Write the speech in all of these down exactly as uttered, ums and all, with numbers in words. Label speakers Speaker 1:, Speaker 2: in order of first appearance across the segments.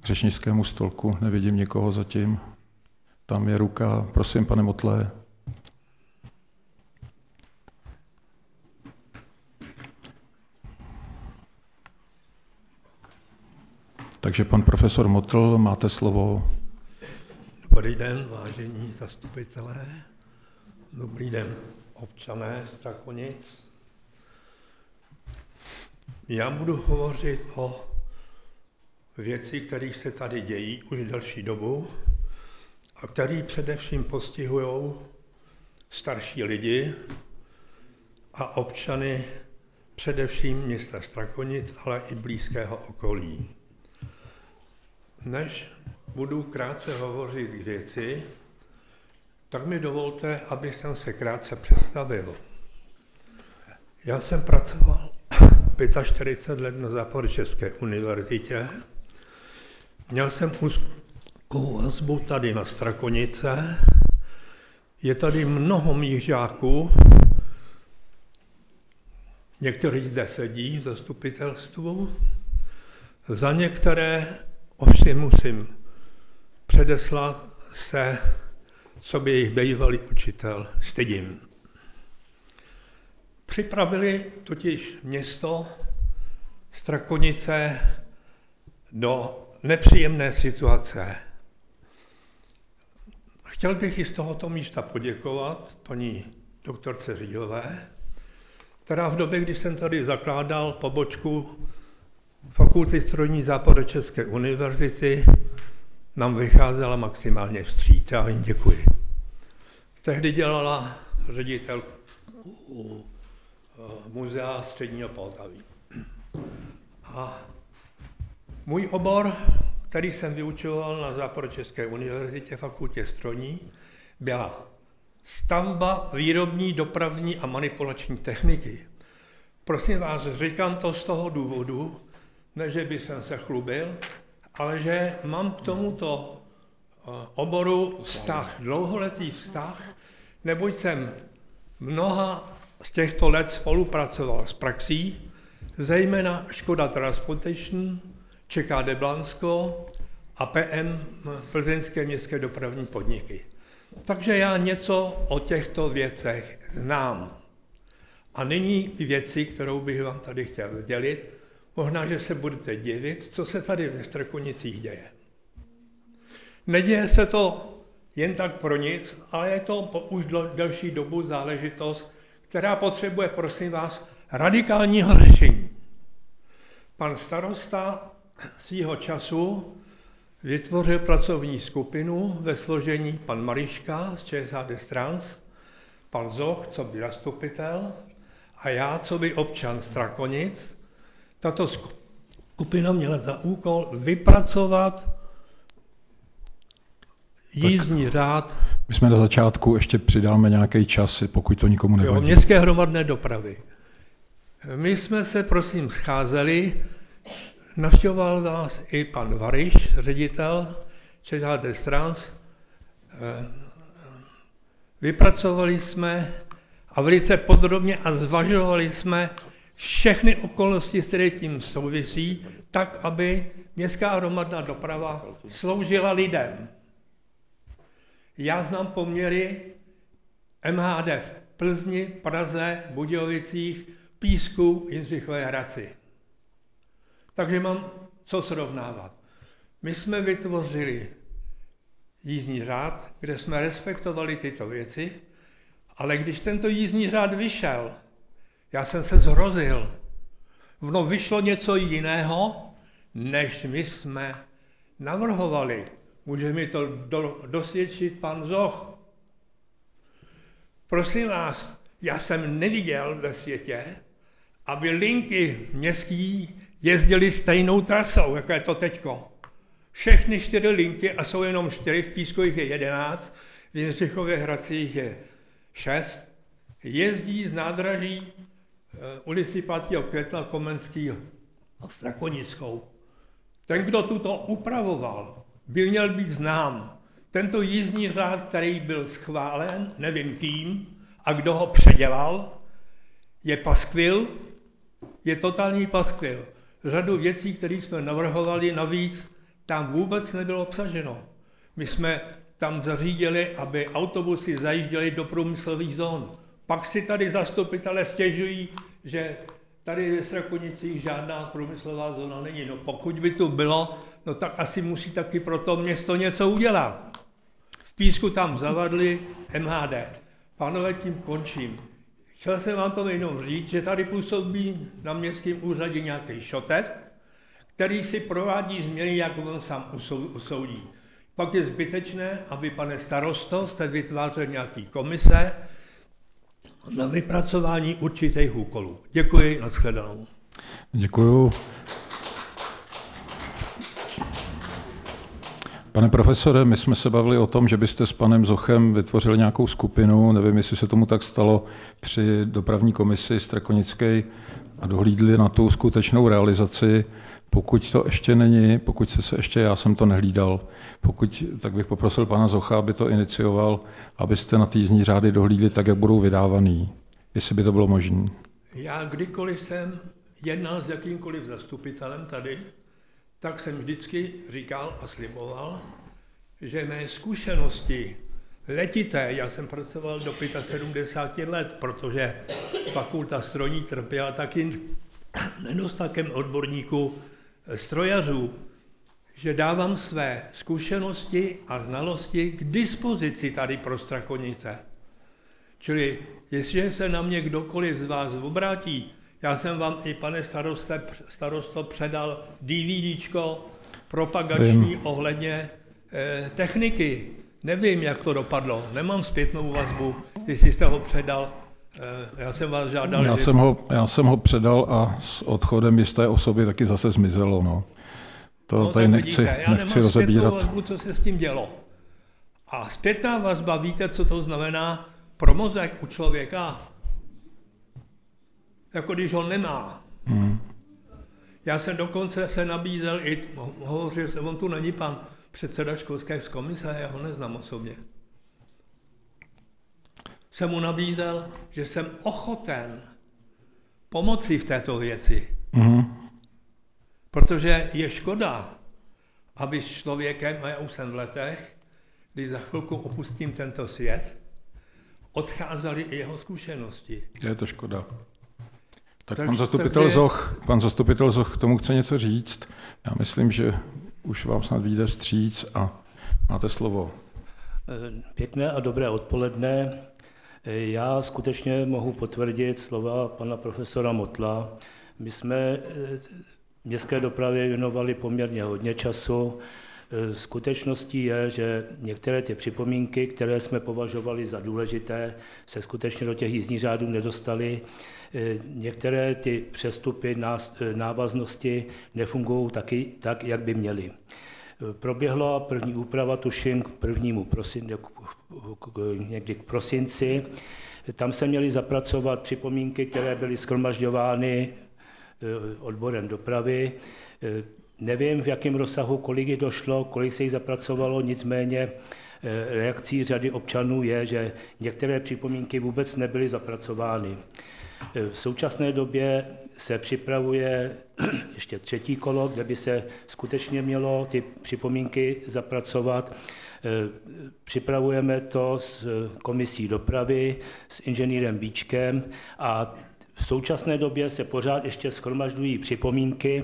Speaker 1: řečnickému stolku. Nevidím někoho zatím. Tam je ruka. Prosím, pane Motle. Takže pan profesor Motl, máte slovo.
Speaker 2: Dobrý den, vážení zastupitelé. Dobrý den, občané Strakonic. Já budu hovořit o věci, které se tady dějí už delší dobu a které především postihují starší lidi a občany především města Strakonic, ale i blízkého okolí. Než budu krátce hovořit k věci, tak mi dovolte, abych se krátce představil. Já jsem pracoval čtyřicet pět let na Západočeské univerzitě. Měl jsem úzkou vazbu tady na Strakonice. Je tady mnoho mých žáků. Někteří zde sedí v zastupitelstvu. Za některé ovšem musím předeslat se, co by jejich bývalý učitel, stydím. Připravili totiž město Strakonice do nepříjemné situace. Chtěl bych i z tohoto místa poděkovat paní doktorce Říjové, která v době, kdy jsem tady zakládal pobočku Fakulty strojní Západočeské univerzity, nám vycházela maximálně vstříc. Já jim děkuji. Tehdy dělala ředitelku muzea středního Poltaví. A můj obor, který jsem vyučoval na Západočeské univerzitě, fakultě strojní, byla stavba výrobní, dopravní a manipulační techniky. Prosím vás, říkám to z toho důvodu, ne, že by jsem se chlubil, ale že mám k tomuto oboru vztah, dlouholetý vztah, neboť jsem mnoha z těchto let spolupracoval s praxí, zejména Škoda Transportation, ČKD Blansko a P M Plzeňské městské dopravní podniky. Takže já něco o těchto věcech znám. A nyní ty věci, kterou bych vám tady chtěl sdělit, možná, že se budete divit, co se tady ve Strakonicích děje. Neděje se to jen tak pro nic, ale je to po už delší dobu záležitost, která potřebuje, prosím vás, radikálního řešení. Pan starosta svýho času vytvořil pracovní skupinu ve složení pan Mariška z ČSHD Trans, pan Zoch, co by zastupitel, a já, co by občan Strakonic. Tato skupina měla za úkol vypracovat jízdní tak řád.
Speaker 1: My jsme na začátku, ještě přidáme nějaký čas, pokud to nikomu nevadí.
Speaker 2: Jo, městské hromadné dopravy. My jsme se, prosím, scházeli, navštěvoval nás i pan Variš, ředitel ČSHD Trans. Vypracovali jsme a velice podrobně a zvažovali jsme všechny okolnosti, které tím souvisí, tak, aby městská hromadná doprava sloužila lidem. Já znám poměry M H D v Plzni, Praze, Budějovicích, Písku, Jindřichově Hradci. Takže mám co srovnávat. My jsme vytvořili jízdní řád, kde jsme respektovali tyto věci, ale když tento jízdní řád vyšel, já jsem se zhrozil. Vno vyšlo něco jiného, než my jsme navrhovali. Může mi to do, dosvědčit pan Zoch. Prosím vás, já jsem neviděl ve světě, aby linky městský jezdily stejnou trasou, jako je to teďko. Všechny čtyři linky, a jsou jenom čtyři, v Písku jich je jedenáct, v Jindřichově Hradcích je šest, jezdí z nádraží ulici pátého května Komenský a Strakonickou. Ten, kdo tuto upravoval, by měl být znám. Tento jízdní řád, který byl schválen, nevím kým, a kdo ho předělal, je paskvil, je totální paskvil. Řadu věcí, které jsme navrhovali, navíc tam vůbec nebylo obsaženo. My jsme tam zařídili, aby autobusy zajížděly do průmyslových zón. Pak si tady zastupitelé stěžují, že tady ve Strakonicích žádná průmyslová zóna není. No pokud by tu bylo, no tak asi musí taky pro to město něco udělat. V Písku tam zavadli M H D. Pánové, tím končím. Chtěl jsem vám to jenom říct, že tady působí na městském úřadě nějaký šotet, který si provádí změny, jak on sám usoudí. Pak je zbytečné, aby, pane starosto, jste vytvářel nějaký komise na vypracování určitých úkolů. Děkuji, nashledanou.
Speaker 1: Děkuju. Pane profesore, my jsme se bavili o tom, že byste s panem Zochem vytvořili nějakou skupinu, nevím, jestli se tomu tak stalo při dopravní komisi Strakonické a dohlídli na tu skutečnou realizaci. Pokud to ještě není, pokud se, se ještě, já jsem to nehlídal, pokud, tak bych poprosil pana Zocha, aby to inicioval, abyste na ty jízdní řády dohlídli tak, jak budou vydávaný, jestli by to bylo možné.
Speaker 2: Já kdykoliv jsem jednal s jakýmkoliv zastupitelem tady, tak jsem vždycky říkal a sliboval, že mé zkušenosti letité, já jsem pracoval do sedmdesáti pěti let, protože fakulta strojní trpěla taky nedostatkem odborníků strojařů, že dávám své zkušenosti a znalosti k dispozici tady pro Strakonice. Čili jestliže se na mě kdokoliv z vás obrátí, já jsem vám i, pane staroste, starosto, předal DVDčko propagační Vím. ohledně eh, techniky. Nevím, jak to dopadlo, nemám zpětnou vazbu, jestli jste ho předal. Eh, já jsem vás žádal.
Speaker 1: Já,
Speaker 2: že...
Speaker 1: jsem ho, já jsem ho předal a s odchodem jisté osoby taky zase zmizelo. No. To
Speaker 2: no,
Speaker 1: tady nechci,
Speaker 2: vidíte, já
Speaker 1: nechci
Speaker 2: nemám
Speaker 1: rozebírat.
Speaker 2: zpětnou vazbu, co se s tím dělo. A zpětná vazba, víte, co to znamená pro mozek u člověka? Jako když ho nemá. Hmm. Já jsem dokonce se nabízel i, hovořil jsem, on tu není pan předseda školské komise, já ho neznám osobně. Jsem mu nabízel, že jsem ochoten pomoci v této věci. Hmm. Protože je škoda, aby s člověkem, a já už jsem v letech, když za chvilku opustím tento svět, odcházely i jeho zkušenosti.
Speaker 1: Je to škoda. Tak,
Speaker 2: tak
Speaker 1: pan zastupitel
Speaker 2: takže...
Speaker 1: Zoch, pan zastupitel Zoch k tomu chce něco říct. Já myslím, že už vám snad vyjde vstříc a máte slovo.
Speaker 3: Pěkné a dobré odpoledne. Já skutečně mohu potvrdit slova pana profesora Motla. My jsme městské dopravě věnovali poměrně hodně času. Skutečností je, že některé ty připomínky, které jsme považovali za důležité, se skutečně do těch jízdních řádů nedostaly. Některé ty přestupy, návaznosti nefungují taky tak, jak by měly. Proběhla první úprava, tuším, k prvnímu prosin, někdy k prosinci. Tam se měly zapracovat připomínky, které byly shromažďovány odborem dopravy. Nevím, v jakém rozsahu, kolik jich došlo, kolik se jich zapracovalo, nicméně reakcí řady občanů je, že některé připomínky vůbec nebyly zapracovány. V současné době se připravuje ještě třetí kolo, kde by se skutečně mělo ty připomínky zapracovat. Připravujeme to s komisí dopravy, s inženýrem Bíčkem a v současné době se pořád ještě shromažďují připomínky,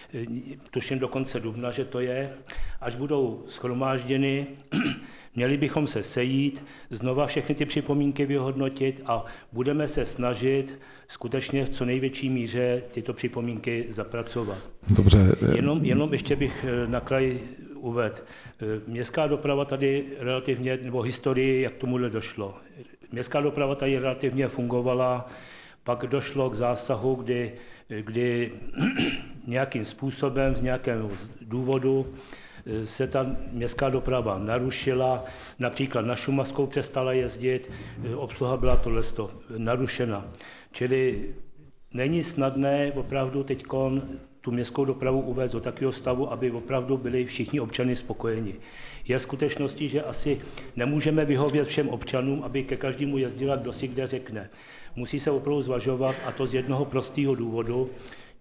Speaker 3: tuším do konce dubna, že to je, až budou shromážděny, měli bychom se sejít, znova všechny ty připomínky vyhodnotit a budeme se snažit skutečně v co největší míře tyto připomínky zapracovat.
Speaker 1: Dobře.
Speaker 3: Jenom, jenom ještě bych na kraj uvedl. Městská doprava tady relativně, nebo historii, jak tomuhle došlo. Městská doprava tady relativně fungovala, pak došlo k zásahu, kdy, kdy nějakým způsobem, z nějakého důvodu se ta městská doprava narušila, například na Šumavskou přestala jezdit, obsluha byla tohleto narušena. Čili není snadné opravdu teďkon tu městskou dopravu uvést do takového stavu, aby opravdu byli všichni občany spokojeni. Je skutečností, že asi nemůžeme vyhovět všem občanům, aby ke každému jezdila, kdo si kde řekne. Musí se opravdu zvažovat, a to z jednoho prostého důvodu.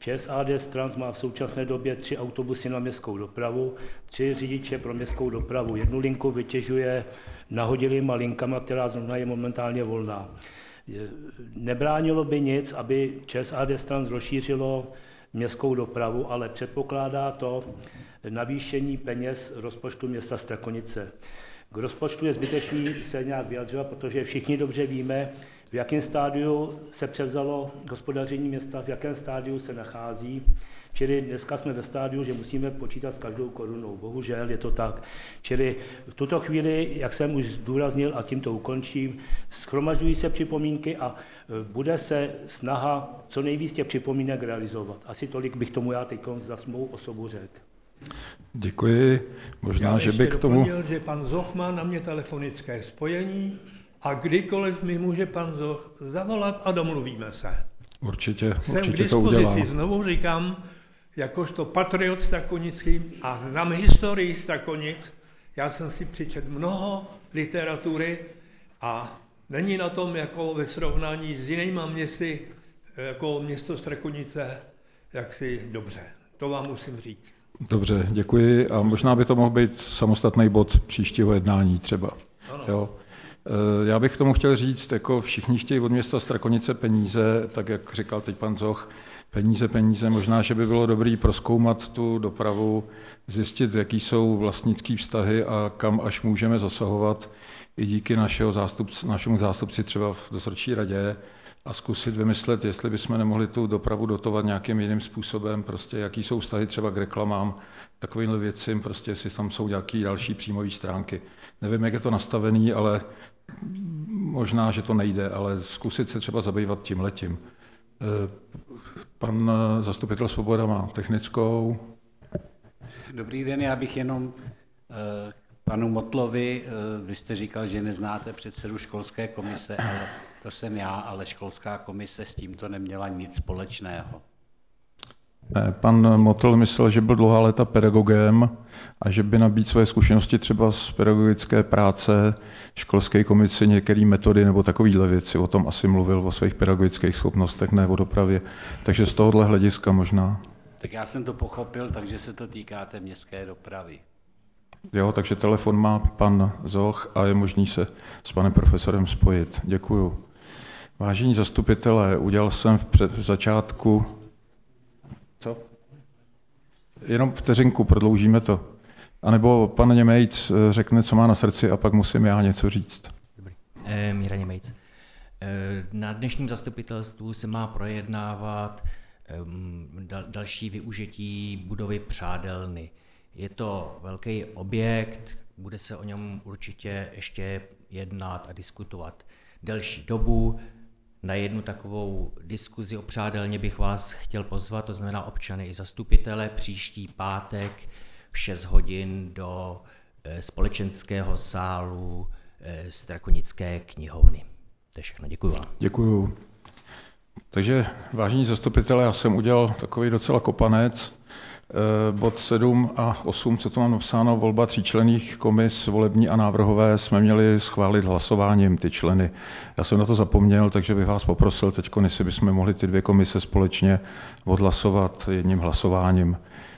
Speaker 3: ČEZ A D Trans má v současné době tři autobusy na městskou dopravu, tři řidiče pro městskou dopravu. Jednu linku vytěžuje nahodilýma linkama, která zrovna je momentálně volná. Nebránilo by nic, aby ČEZ A D Trans rozšířilo městskou dopravu, ale předpokládá to navýšení peněz rozpočtu města Strakonice. K rozpočtu je zbytečný se nějak vyjadřovat, protože všichni dobře víme, v jakém stádiu se převzalo hospodaření města, v jakém stádiu se nachází. Čili dneska jsme ve stádiu, že musíme počítat s každou korunou. Bohužel je to tak. Čili v tuto chvíli, jak jsem už zdůraznil a tím to ukončím, shromažďují se připomínky a bude se snaha co nejvíc těch připomínek realizovat. Asi tolik bych tomu já teď za svou osobu řekl.
Speaker 1: Děkuji. Možná,
Speaker 2: já
Speaker 1: že by k tomu...
Speaker 2: doplnil, že pan Zoch má na mě telefonické spojení a kdykoliv mi může pan Zoch zavolat a domluvíme se.
Speaker 1: Určitě,
Speaker 2: Jsem
Speaker 1: určitě
Speaker 2: k
Speaker 1: to udělám.
Speaker 2: dispozici, znovu říkám, jakožto patriot strakonický a znám historii Strakonic. Já jsem si přečet mnoho literatury a není na tom jako ve srovnání s jinýma městy, jako město Strakonice, jaksi dobře. To vám musím říct.
Speaker 1: Dobře, děkuji a možná by to mohl být samostatný bod příštího jednání třeba. Jo. Já bych k tomu chtěl říct, jako všichni chtějí od města Strakonice peníze, tak jak říkal teď pan Zoch, peníze, peníze, možná, že by bylo dobré prozkoumat tu dopravu, zjistit, jaký jsou vlastnický vztahy a kam až můžeme zasahovat i díky našeho zástupci, našemu zástupci třeba v dozorčí radě a zkusit vymyslet, jestli bychom nemohli tu dopravu dotovat nějakým jiným způsobem, prostě jaký jsou vztahy třeba k reklamám, takovýmhle věcím, prostě jestli tam jsou nějaké další příjmové stránky. Nevím, jak je to nastavený, ale možná, že to nejde, ale zkusit se třeba zabývat tímhletím. Pan zastupitel Svoboda má technickou.
Speaker 4: Dobrý den, já bych jenom panu Motlovi, vy jste říkal, že neznáte předsedu školské komise, ale to jsem já, ale školská komise s tímto neměla nic společného.
Speaker 1: Ne, pan Motl myslel, že byl dlouhá léta pedagogem a že by nabít své zkušenosti třeba z pedagogické práce školské komisi některé metody nebo takovýhle věci. O tom asi mluvil o svých pedagogických schopnostech, ne o dopravě. Takže z tohohle hlediska možná.
Speaker 4: Tak já jsem to pochopil, takže se to týká té městské dopravy.
Speaker 1: Jo, takže telefon má pan Zoch a je možný se s panem profesorem spojit. Děkuju. Vážení zastupitelé, udělal jsem v, před, v začátku... Co? Jenom vteřinku, prodloužíme to. A nebo pan Němejc řekne, co má na srdci a pak musím já něco říct.
Speaker 5: Dobrý. E, Míra Němejc. E, na dnešním zastupitelstvu se má projednávat e, dal, další využití budovy Přádelny. Je to velký objekt, bude se o něm určitě ještě jednat a diskutovat delší dobu. Na jednu takovou diskuzi o Přádelně bych vás chtěl pozvat, to znamená občany i zastupitele, příští pátek v šest hodin do e, společenského sálu e, Strakonické knihovny. To je všechno, děkuji vám.
Speaker 1: Děkuju. Takže vážení zastupitelé, já jsem udělal takový docela kopanec. Bod sedm a osm, co tu mám napsáno, volba tříčlenných komis, volební a návrhové, jsme měli schválit hlasováním ty členy. Já jsem na to zapomněl, takže bych vás poprosil teď, jestli bychom mohli ty dvě komise společně odhlasovat jedním hlasováním.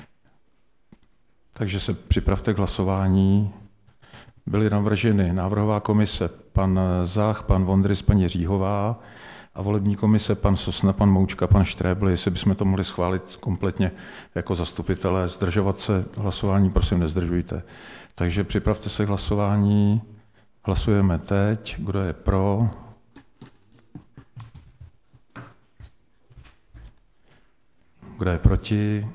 Speaker 1: Takže se připravte k hlasování. Byly navrženy návrhová komise pan Zach, pan Vondrys, paní Říhová, a volební komise pan Sosna, pan Moučka, pan Štrébl, jestli bychom to mohli schválit kompletně jako zastupitelé. Zdržovat se hlasování, prosím, nezdržujte. Takže připravte se k hlasování. Hlasujeme teď. Kdo je pro? Kdo je proti?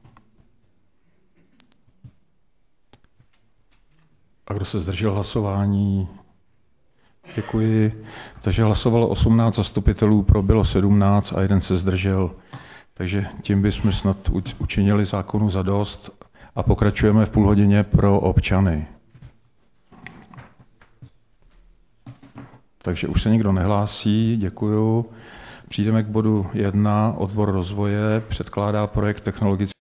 Speaker 1: A kdo se zdržel hlasování? Děkuji. Takže hlasovalo osmnáct zastupitelů, pro bylo sedmnáct a jeden se zdržel. Takže tím bychom snad učinili zákonu zadost a pokračujeme v půl hodině pro občany. Takže už se nikdo nehlásí, děkuju. Přijdeme k bodu jedna. Odbor rozvoje předkládá projekt technologické